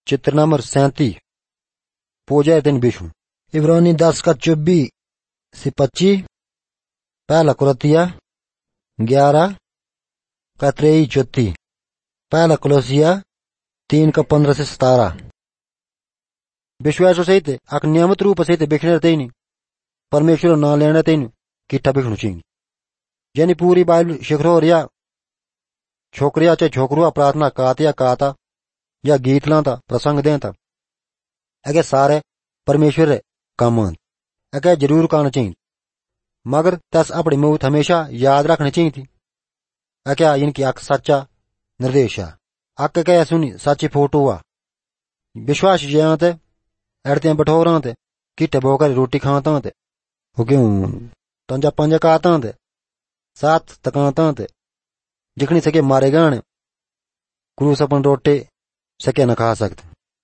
चित्र नंबर 37 पूजा दिन विष्णु। इब्रानी 10 का 24 से 25, पहला कुरतिया 11 का 23-34, पहला कुलोसिया 3 का 15 से 17। विश्वास सहित अक नियमित रूप सहित बिखने तेन परमेश्वर ना लेना तेन किट्ठा बिखणु चाहिए। यानी पूरी बाइबल शिखरो या छोकरिया चाहे छोकरुआ प्रार्थना कात या गीत लाता प्रसंग देता अगे सारे परमेश्वर काम अगे जरूर करना चाहिए, मगर तस अपनी मौत हमेशा याद रखनी चाहिए थी। अक्या इनकी अक सच्चा निर्देश है, अक क्या सुनी सच्ची फोटो हुआ विश्वास जयांत अड़ते बठोरांत किट्ठे बोकर रोटी खातांत क्यों तंजा पंजा कातांत साथ तकातांत जिखनी सके मारे गाने क्रूस अपन रोटे सके न खा सकते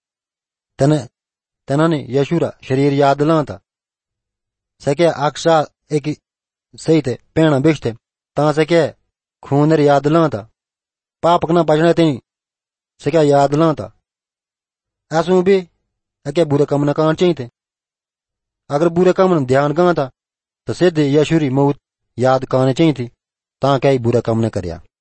तना ने यशुरा शरीर याद लाता सके अक्सा एक सही थे पेणा बिछते ता सके खूनर याद लाता पाप कना बचने तीन सके याद लाता ऐसू भी अके बुरे कम न कान चाहिए थे। अगर बुरे कम न ध्यान गाता तो सिद्ध यशुरी मौत याद काने चाहिए थी ता क्या बुरा कम न करया।